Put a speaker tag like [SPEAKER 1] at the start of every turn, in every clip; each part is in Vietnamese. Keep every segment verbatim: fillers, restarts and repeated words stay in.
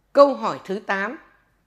[SPEAKER 1] Câu hỏi thứ tám.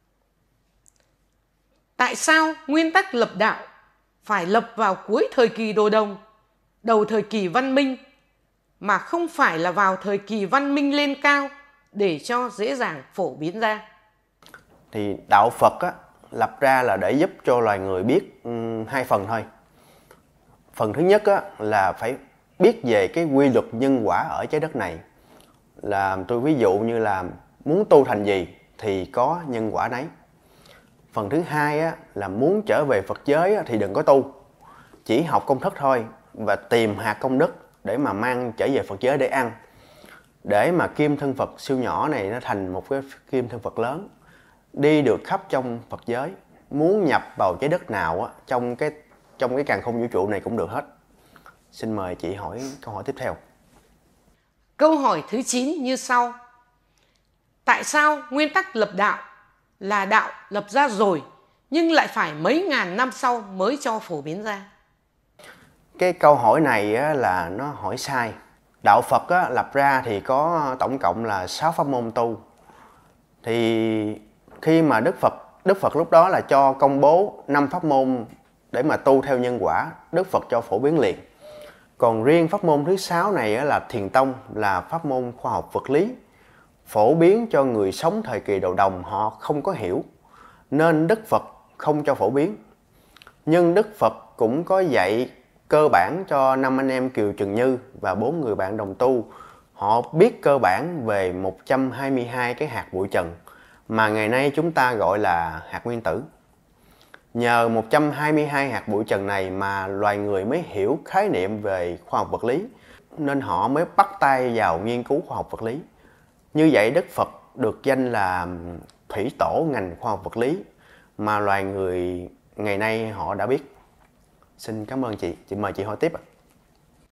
[SPEAKER 1] Tại sao nguyên tắc lập đạo phải lập vào cuối thời kỳ đồ đồng, đầu thời kỳ văn minh, mà không phải là vào thời kỳ văn minh lên cao để cho dễ dàng phổ biến ra?
[SPEAKER 2] Thì đạo Phật á, lập ra là để giúp cho loài người biết um, hai phần thôi. Phần thứ nhất á, là phải biết về cái quy luật nhân quả ở trái đất này. Là tôi ví dụ như là muốn tu thành gì thì có nhân quả nấy. Phần thứ hai á, là muốn trở về Phật giới á, thì đừng có tu, chỉ học công thức thôi và tìm hạt công đức để mà mang trở về Phật giới để ăn, để mà kim thân Phật siêu nhỏ này nó thành một cái kim thân Phật lớn, đi được khắp trong Phật giới, muốn nhập vào trái đất nào á, trong cái trong cái càn khôn vũ trụ này cũng được hết. Xin mời chị hỏi câu hỏi tiếp theo.
[SPEAKER 1] Câu hỏi thứ chín như sau. Tại sao nguyên tắc lập đạo là đạo lập ra rồi nhưng lại phải mấy ngàn năm sau mới cho phổ biến ra?
[SPEAKER 2] Cái câu hỏi này á, là nó hỏi sai. Đạo Phật á, lập ra thì có tổng cộng là sáu pháp môn tu. Thì khi mà Đức Phật Đức Phật lúc đó là cho công bố năm pháp môn để mà tu theo nhân quả, Đức Phật cho phổ biến liền. Còn riêng pháp môn thứ sáu này á, là Thiền tông, là pháp môn khoa học vật lý, phổ biến cho người sống thời kỳ đầu đồng họ không có hiểu, nên Đức Phật không cho phổ biến. Nhưng Đức Phật cũng có dạy cơ bản cho năm anh em Kiều Trần Như và bốn người bạn đồng tu. Họ biết cơ bản về một trăm hai mươi hai cái hạt bụi trần mà ngày nay chúng ta gọi là hạt nguyên tử. Nhờ một trăm hai mươi hai hạt bụi trần này mà loài người mới hiểu khái niệm về khoa học vật lý, nên họ mới bắt tay vào nghiên cứu khoa học vật lý. Như vậy Đức Phật được danh là thủy tổ ngành khoa học vật lý mà loài người ngày nay họ đã biết. Xin cảm ơn chị. Chị mời chị hỏi tiếp ạ.